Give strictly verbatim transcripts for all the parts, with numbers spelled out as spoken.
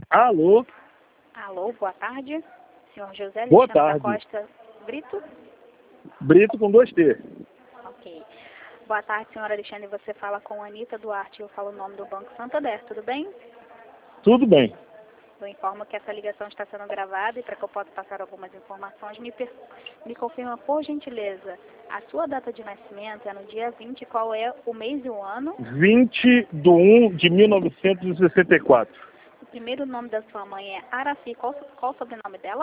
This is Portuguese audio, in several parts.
Alô? Alô, boa tarde. Senhor José Boa Alexandre da tarde. Costa Brito? Brito com dois T. Ok. Boa tarde, senhor Alexandre. Você fala com a Anitta Duarte. Eu falo o nome do Banco Santander. Tudo bem? Tudo bem. Eu informo que essa ligação está sendo gravada e para que eu possa passar algumas informações, me, per... me confirma, por gentileza, a sua data de nascimento é no dia vinte, qual é o mês e o ano? vinte de um de mil novecentos e sessenta e quatro. O primeiro nome da sua mãe é Araci. Qual, qual o sobrenome dela?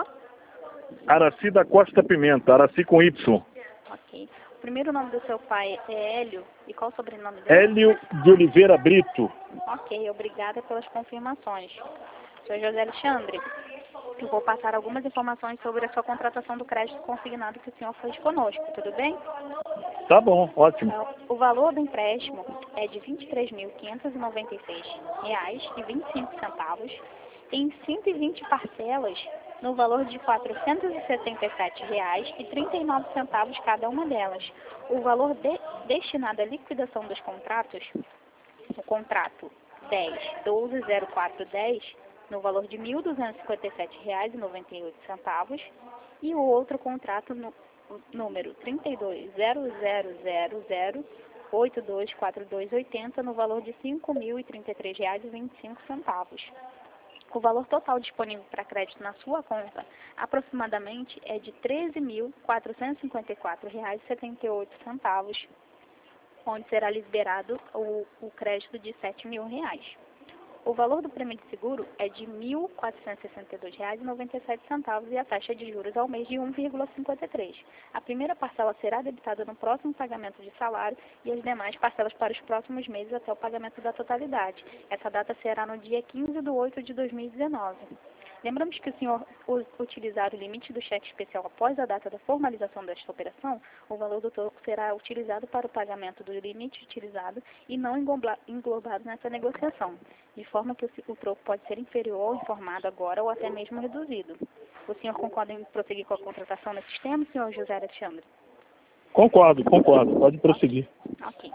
Araci da Costa Pimenta, Araci com Y. Ok. O primeiro nome do seu pai é Hélio. E qual o sobrenome dele? Hélio de Oliveira Brito. Ok, obrigada pelas confirmações. senhor José Alexandre, eu vou passar algumas informações sobre a sua contratação do crédito consignado que o senhor fez conosco, tudo bem? Tá bom, ótimo. Então, o valor do empréstimo é de vinte e três mil quinhentos e noventa e seis reais e vinte e cinco centavos em cento e vinte parcelas no valor de quatrocentos e setenta e sete reais e trinta e nove centavos cada uma delas. O valor de, destinado à liquidação dos contratos, o contrato dez doze zero quatro dez, no valor de mil duzentos e cinquenta e sete reais e noventa e oito centavos, e o outro contrato no número trinta e dois zero zero zero zero oito dois quatro dois oitenta, no valor de cinco mil e trinta e três reais e vinte e cinco centavos. O valor total disponível para crédito na sua conta aproximadamente é de treze mil quatrocentos e cinquenta e quatro reais e setenta e oito centavos, onde será liberado o, o crédito de sete mil reais. O valor do prêmio de seguro é de mil quatrocentos e sessenta e dois reais e noventa e sete centavos e a taxa de juros ao mês de um vírgula cinquenta e três. A primeira parcela será debitada no próximo pagamento de salário e as demais parcelas para os próximos meses até o pagamento da totalidade. Essa data será no dia quinze de oito de dois mil e dezenove. Lembramos que o senhor utilizar o limite do cheque especial após a data da formalização desta operação, o valor do troco será utilizado para o pagamento do limite utilizado e não englobado nessa negociação, de forma que o troco pode ser inferior ao informado agora ou até mesmo reduzido. O senhor concorda em prosseguir com a contratação nesses termos, senhor José Alexandre? Concordo, concordo. Pode prosseguir. Ok.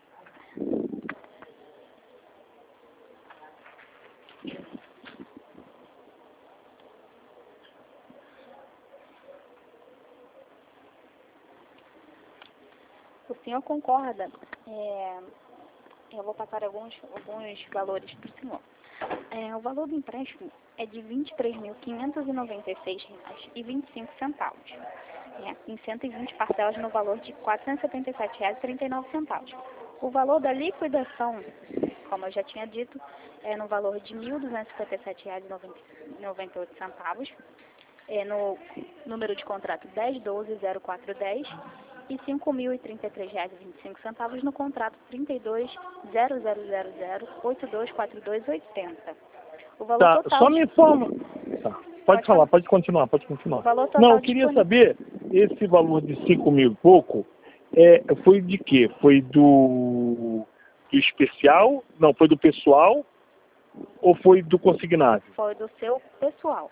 O senhor concorda? É, eu vou passar alguns, alguns valores para o senhor. É, o valor do empréstimo é de vinte e três mil quinhentos e noventa e seis reais e vinte e cinco centavos, é, em cento e vinte parcelas no valor de quatrocentos e setenta e sete reais e trinta e nove centavos. O valor da liquidação, como eu já tinha dito, é no valor de mil duzentos e cinquenta e sete reais e noventa e oito centavos, é no número de contrato dez doze zero quatro dez e cinco mil e trinta e três reais e vinte e cinco centavos no contrato trinta e dois zero zero zero zero oito dois quatro dois oitenta. O valor Tá, total só me informa. Tá. Pode, Pode falar, falar. pode continuar, pode continuar. O valor total Não, eu queria disponível. saber, esse valor de cinco mil e pouco, é, foi de quê? Foi do, do especial? Não, foi do pessoal ou foi do consignado? Foi do seu pessoal.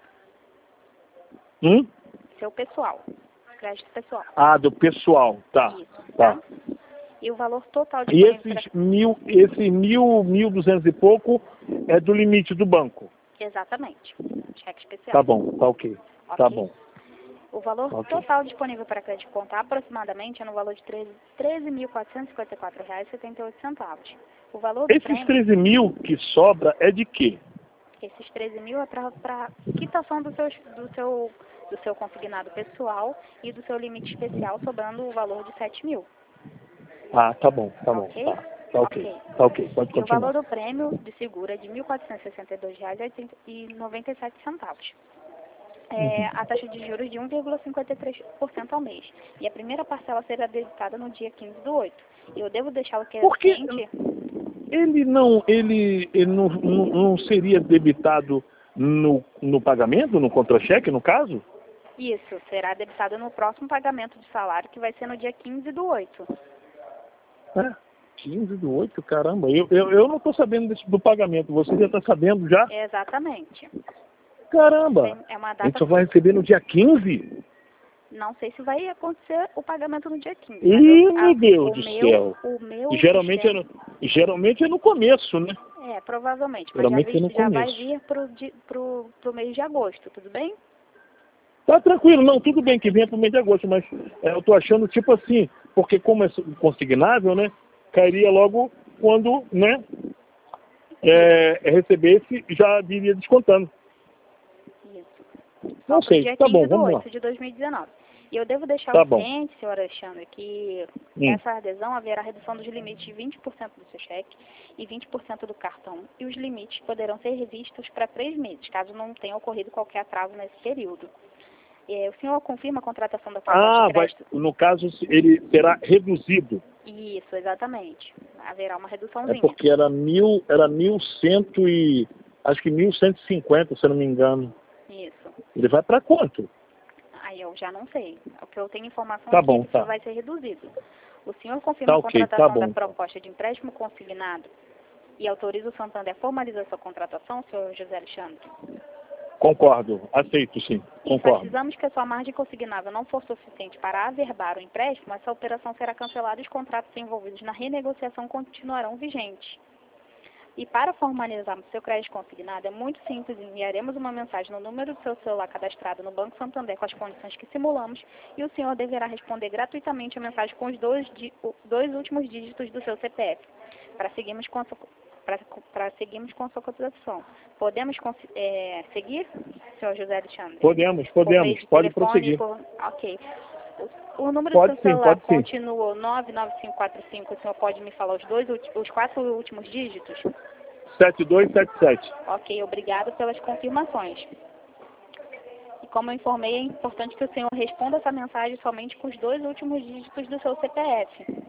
Hum? Seu pessoal. Crédito pessoal. Ah, do pessoal, tá. Isso, Tá. tá? E o valor total E disponível esses para... mil, esse mil, mil duzentos e pouco é do limite do banco. Exatamente. Cheque especial. Tá bom, tá ok. Tá Ok? bom. O valor Ok. total disponível para crédito conta aproximadamente é no valor de treze mil quatrocentos e cinquenta e quatro reais e setenta e oito centavos. O valor do Esses prêmio, treze mil que sobra é de quê? esses treze mil é para quitação do seu, do, seu, do seu consignado pessoal e do seu limite especial, sobrando o valor de sete mil. Ah, tá bom, tá bom. Ok? Tá, tá ok. Ok. Tá ok, pode E o valor continuar. do prêmio de seguro é de mil quatrocentos e sessenta e dois reais e noventa e sete centavos. É, a taxa de juros de um vírgula cinquenta e três por cento ao mês. E a primeira parcela será debitada no dia quinze do oito. E eu devo deixá-lo que Por que ciente. ele não, ele, ele não, não, não seria debitado no, no pagamento, no contra-cheque, no caso? Isso, será debitado no próximo pagamento de salário, que vai ser no dia quinze do oito. É, quinze do oito, caramba. Eu, eu, eu não estou sabendo desse, do pagamento. Você já está sabendo já? Exatamente. Caramba! É uma A gente data... só vai receber no dia quinze? Não sei se vai acontecer o pagamento no dia quinze. Ih, Mas eu, a, meu Deus o do meu, céu! o meu E geralmente, é sistema... no, e geralmente é no começo, né? É, provavelmente, mas já, Geralmente é no vi, já vai começo. vir pro, di- pro, pro mês de agosto, tudo bem? Tá tranquilo, não, tudo bem que venha pro mês de agosto, mas é, eu tô achando tipo assim, porque como é consignável, né, cairia logo quando, né, é, recebesse, já viria descontando. Isso. Só Não pro sei, dia tá quinze bom, do vamos lá. oito de dois mil e dezenove. E eu devo deixar Tá o bom. ciente, senhor Alexandre, que Hum. essa adesão haverá redução dos limites de vinte por cento do seu cheque e vinte por cento do cartão, e os limites poderão ser revistos para três meses, caso não tenha ocorrido qualquer atraso nesse período. É, o senhor confirma a contratação da proposta Ah, de vai, crédito? no caso ele será reduzido. Isso, exatamente. Haverá uma É reduçãozinha. porque era mil, era mil cento e, acho que mil cento e cinquenta, se eu não me engano. Isso. Ele vai para quanto? Aí eu já não sei. O que eu tenho informação Tá é que bom, ele tá. vai ser reduzido. O senhor confirma Tá a ok, tá contratação da bom. proposta de empréstimo consignado e autoriza o Santander a formalizar sua contratação, senhor José Alexandre? Concordo, aceito sim, E concordo. precisamos que a sua margem consignável não for suficiente para averbar o empréstimo, essa operação será cancelada e os contratos envolvidos na renegociação continuarão vigentes. E para formalizarmos seu crédito consignado, é muito simples, enviaremos uma mensagem no número do seu celular cadastrado no Banco Santander com as condições que simulamos e o senhor deverá responder gratuitamente a mensagem com os dois, dois últimos dígitos do seu C P F, para seguirmos com a sua, para, para seguirmos com a sua cotização. Podemos é, seguir, senhor José Alexandre? Podemos, Por meio podemos, de pode telefone, prosseguir. por... Ok. O, o número Pode do seu sim, celular pode sim. continua nove nove cinco quatro cinco, o senhor pode me falar os, dois, os quatro últimos dígitos? sete dois sete sete. Ok, obrigado pelas confirmações. E como eu informei, é importante que o senhor responda essa mensagem somente com os dois últimos dígitos do seu C P F.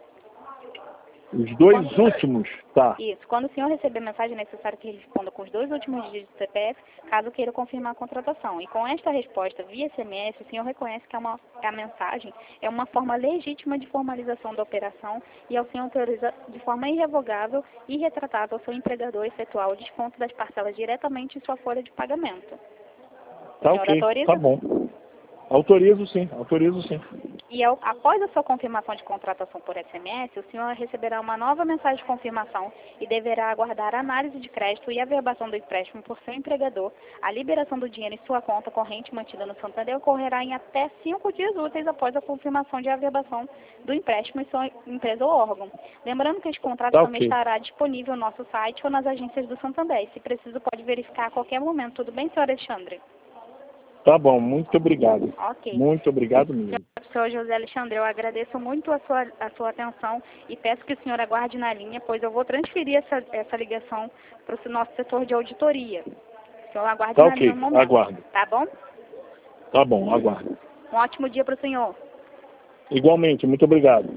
Os dois Quando... últimos, tá. Isso. Quando o senhor receber mensagem, é necessário que responda com os dois últimos dígitos do C P F, caso queira confirmar a contratação. E com esta resposta via S M S, o senhor reconhece que, é uma, que a mensagem é uma forma legítima de formalização da operação e ao senhor autoriza de forma irrevogável e retratável ao seu empregador efetuar o desconto das parcelas diretamente em sua folha de pagamento. O Tá senhor ok, autoriza? tá bom. Autorizo sim, autorizo sim. E ao, após a sua confirmação de contratação por S M S, o senhor receberá uma nova mensagem de confirmação e deverá aguardar a análise de crédito e a averbação do empréstimo por seu empregador. A liberação do dinheiro em sua conta corrente mantida no Santander ocorrerá em até cinco dias úteis após a confirmação de averbação do empréstimo em sua empresa ou órgão. Lembrando que esse contrato Tá também ok. estará disponível no nosso site ou nas agências do Santander. E, se preciso, pode verificar a qualquer momento. Tudo bem, senhor Alexandre? Tá bom, muito obrigado. Ok. Muito obrigado mesmo. Senhor José Alexandre, eu agradeço muito a sua, a sua atenção e peço que o senhor aguarde na linha, pois eu vou transferir essa, essa ligação para o nosso setor de auditoria. O senhor aguarde Tá na linha ok, um momento. aguardo. Tá bom? Tá bom, aguardo. Um ótimo dia para o senhor. Igualmente, muito obrigado.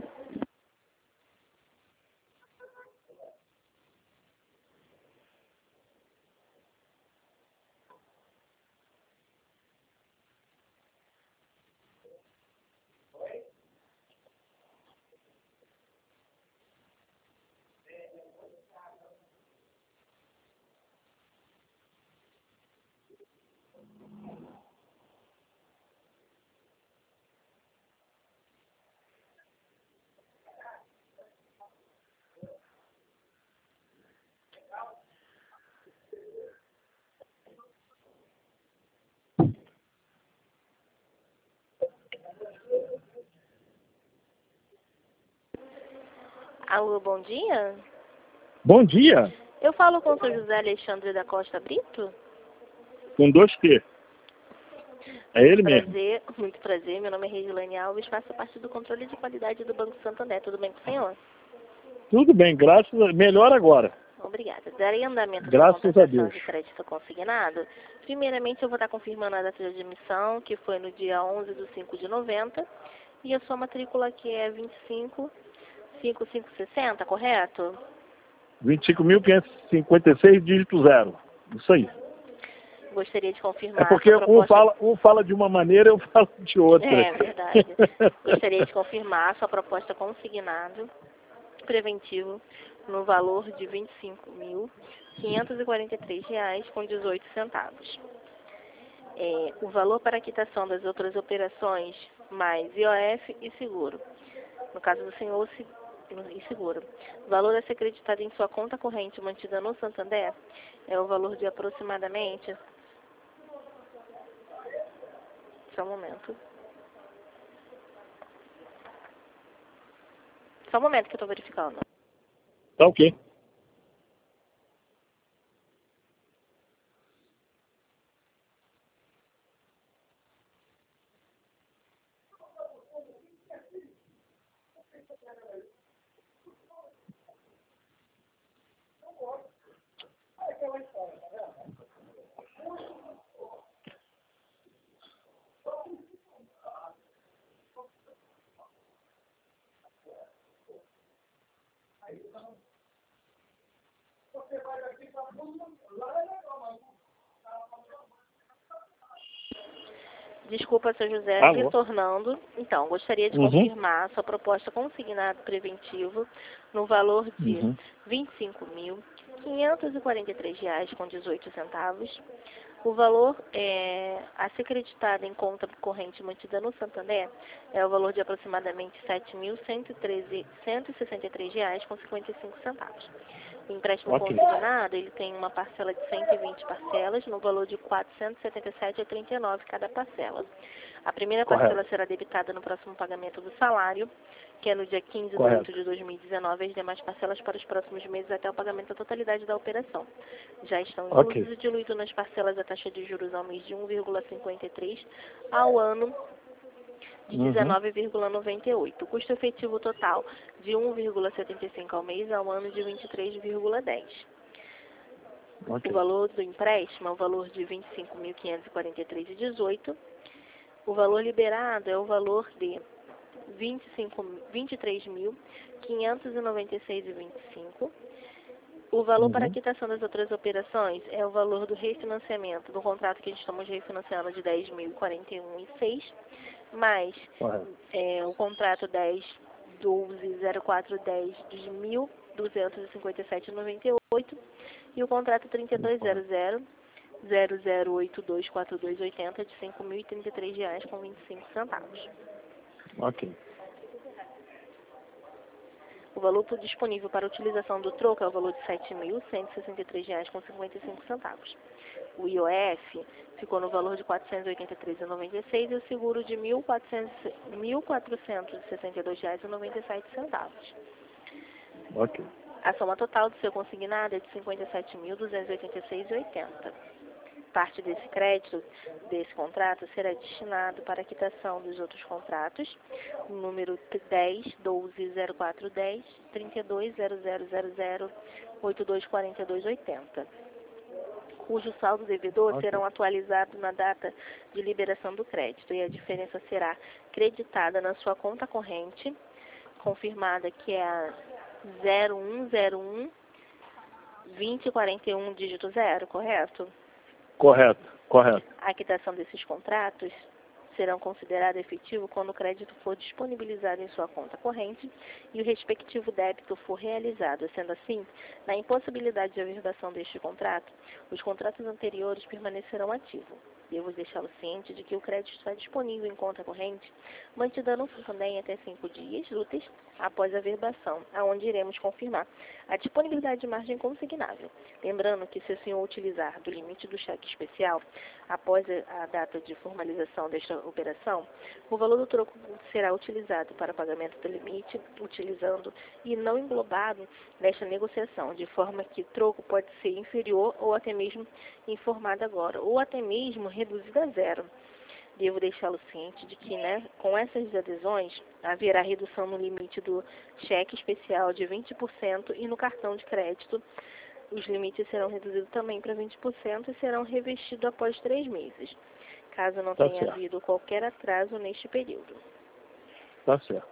Alô, bom dia. Bom dia. Eu falo com o senhor José Alexandre da Costa Brito? Com dois T. É ele mesmo. Prazer, muito prazer. Meu nome é Regiane Alves, faço parte do controle de qualidade do Banco Santander. Tudo bem com o senhor? Tudo bem, graças a... Melhor agora. Obrigada. Darei andamento da Graças a contratação Deus. de crédito consignado. Primeiramente, eu vou estar confirmando a data de emissão, que foi no dia onze de cinco de noventa. E a sua matrícula, que é vinte e cinco, cinquenta e cinco sessenta, correto? vinte e cinco mil quinhentos e cinquenta e seis, dígito zero. Isso aí. Gostaria de confirmar É porque a sua um proposta... fala, um fala de uma maneira, eu falo de outra. É verdade. Gostaria de confirmar a sua proposta consignado preventivo no valor de vinte e cinco mil quinhentos e quarenta e três reais com dezoito centavos. É, o valor para quitação das outras operações, mais I O F e seguro. No caso do senhor, se e seguro. O valor a ser acreditado em sua conta corrente mantida no Santander é o valor de aproximadamente... Só um momento. Só um momento que eu estou verificando. Tá ok. Desculpa, seu José, Alô? retornando. Então, gostaria de Uhum. confirmar sua proposta consignado preventivo no valor de Uhum. vinte e cinco mil, quinhentos e quarenta e três reais com dezoito centavos. O valor é, a ser acreditado em conta corrente mantida no Santander é o valor de aproximadamente sete mil cento e sessenta e três reais com cinquenta e cinco centavos. O empréstimo Ok. consignado, ele tem uma parcela de cento e vinte parcelas, no valor de quatrocentos e setenta e sete reais e trinta e nove centavos cada parcela. A primeira Correto. parcela será debitada no próximo pagamento do salário, que é no dia quinze de Correto. oito de dois mil e dezenove, e as demais parcelas para os próximos meses até o pagamento da totalidade da operação. Já estão Ok. inclusos e diluídos nas parcelas a taxa de juros ao mês de um vírgula cinquenta e três ao ano de Uhum. dezenove vírgula noventa e oito. O custo efetivo total de um vírgula setenta e cinco ao mês ao ano de vinte e três vírgula dez. Ok. O valor do empréstimo é o valor de vinte e cinco mil quinhentos e quarenta e três reais e dezoito centavos. O valor liberado é o valor de vinte e cinco, vinte e três mil quinhentos e noventa e seis reais e vinte e cinco centavos. O valor para a Uhum. quitação das outras operações é o valor do refinanciamento do contrato que estamos refinanciando de dez mil e quarenta e um reais e seis centavos, mais Correto. é, o contrato dez, doze, zero quatro, dez de mil duzentos e cinquenta e sete reais e noventa e oito centavos e o contrato trinta e dois zero zero, zero zero oito dois quatro dois oitenta de cinco mil e trinta e três reais com vinte e cinco centavos. Ok. O valor disponível para utilização do troco é o valor de sete mil cento e sessenta e três reais com cinquenta e cinco centavos. O I O F ficou no valor de quatrocentos e oitenta e três reais e noventa e seis centavos e o seguro de mil quatrocentos e sessenta e dois reais e noventa e sete centavos. Ok. A soma total do seu consignado é de cinquenta e sete mil duzentos e oitenta e seis reais e oitenta centavos. Parte desse crédito, desse contrato, será destinado para a quitação dos outros contratos, número dez, doze, zero quatro, dez, trinta e dois, zero zero zero zero, oitenta e dois quarenta e dois oitenta, cujo saldo devedor Ok. serão atualizados na data de liberação do crédito e a diferença será creditada na sua conta corrente, confirmada que é a zero um zero um, vinte quarenta e um, dígito zero, correto? Correto. Correto. A quitação desses contratos serão considerados efetivos quando o crédito for disponibilizado em sua conta corrente e o respectivo débito for realizado. Sendo assim, na impossibilidade de averbação deste contrato, os contratos anteriores permanecerão ativos. Devo deixá-lo ciente de que o crédito está disponível em conta corrente, mantida no Santander em até cinco dias úteis após a averbação, aonde iremos confirmar a disponibilidade de margem consignável. Lembrando que se o senhor utilizar do limite do cheque especial após a data de formalização desta operação, o valor do troco será utilizado para pagamento do limite, utilizando e não englobado nesta negociação, de forma que o troco pode ser inferior ou até mesmo informado agora, ou até mesmo reduzido a zero. Devo deixá-lo ciente de que, né, com essas adesões, haverá redução no limite do cheque especial de vinte por cento e no cartão de crédito. Os limites serão reduzidos também para vinte por cento e serão revestidos após três meses, caso não Tá tenha certo. havido qualquer atraso neste período. Tá certo.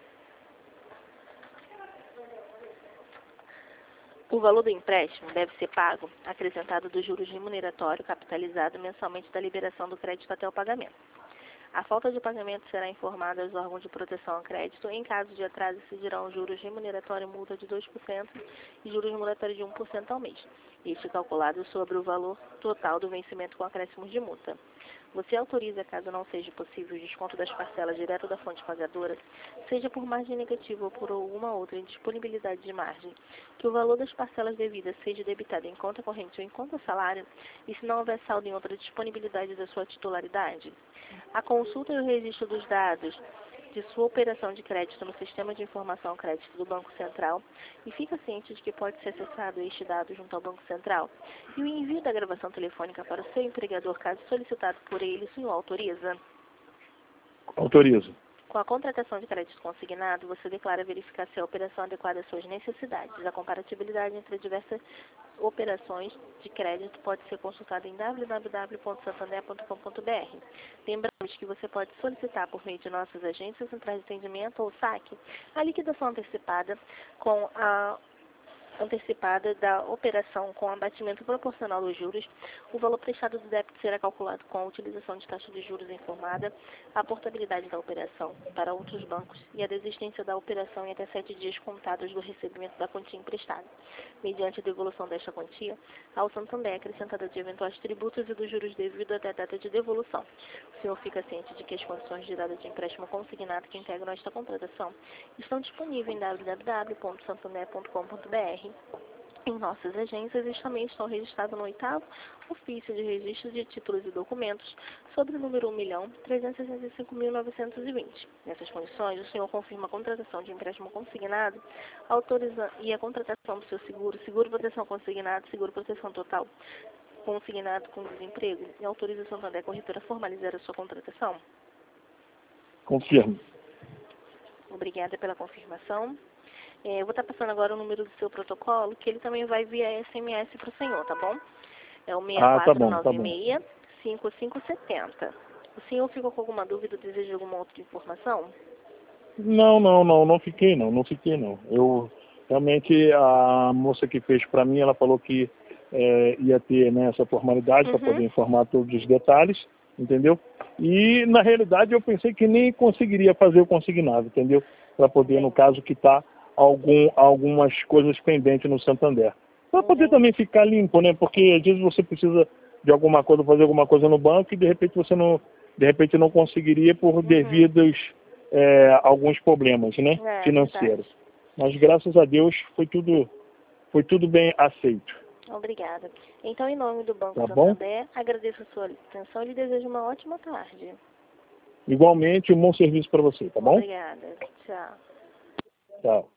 O valor do empréstimo deve ser pago acrescentado dos juros remuneratório capitalizado mensalmente da liberação do crédito até o pagamento. A falta de pagamento será informada aos órgãos de proteção ao crédito. Em caso de atraso, incidirão juros remuneratório multa de dois por cento e juros remuneratórios de um por cento ao mês. este calculado sobre o valor total do vencimento com acréscimos de multa. Você autoriza, caso não seja possível, o desconto das parcelas direto da fonte pagadora, seja por margem negativa ou por alguma outra indisponibilidade de margem, que o valor das parcelas devidas seja debitado em conta corrente ou em conta salário, e se não houver saldo em outra disponibilidade da sua titularidade. A consulta e o registro dos dados de sua operação de crédito no Sistema de Informação Crédito do Banco Central e fica ciente de que pode ser acessado este dado junto ao Banco Central. E o envio da gravação telefônica para o seu empregador, caso solicitado por ele, o senhor autoriza? Autorizo. Com a contratação de crédito consignado, você declara verificar se a operação é adequada às suas necessidades. A comparatibilidade entre diversas operações de crédito pode ser consultada em w w w ponto santander ponto com ponto b r. Lembramos que você pode solicitar por meio de nossas agências, centrais de atendimento ou saque a liquidação antecipada com a antecipada da operação com abatimento proporcional dos juros. O valor prestado do débito será calculado com a utilização de taxa de juros informada, a portabilidade da operação para outros bancos e a desistência da operação em até sete dias contados do recebimento da quantia emprestada. Mediante a devolução desta quantia, ao Santander é acrescentada de eventuais tributos e dos juros devido até a data de devolução. O senhor fica ciente de que as condições de data de empréstimo consignado que integram esta contratação estão disponíveis em w w w ponto santander ponto com ponto b r. Em nossas agências e também estão registrados no oitavo Ofício de Registro de Títulos e Documentos sobre o número um milhão trezentos e sessenta e cinco mil novecentos e vinte. Nessas condições, o senhor confirma a contratação de empréstimo consignado, autoriza e a contratação do seu seguro, seguro proteção consignado, seguro proteção total consignado com desemprego e autoriza a Santander Corretora a formalizar a sua contratação? Confirmo. Obrigada pela confirmação. É, eu vou estar passando agora o número do seu protocolo, que ele também vai via S M S para o senhor, tá bom? É o seis quatro nove seis, cinco cinco sete zero. O senhor ficou com alguma dúvida ou deseja alguma outra informação? Não, não, não, não fiquei não, não fiquei não. Eu, realmente, a moça que fez para mim, ela falou que é, ia ter, né, essa formalidade Uhum. para poder informar todos os detalhes, entendeu? E, na realidade, eu pensei que nem conseguiria fazer o consignado, entendeu? Para poder, no caso, quitar algum, algumas coisas pendentes no Santander. Para poder Uhum. também ficar limpo, né? Porque às vezes você precisa de alguma coisa, fazer alguma coisa no banco e de repente você não, de repente não conseguiria por devidos é, alguns problemas, né? É, financeiros. verdade. Mas graças a Deus foi tudo, foi tudo bem aceito. Obrigada. Então, em nome do Banco Tá bom? Santander, agradeço a sua atenção e lhe desejo uma ótima tarde. Igualmente, um bom serviço para você, tá bom? Obrigada. Tchau. Tchau.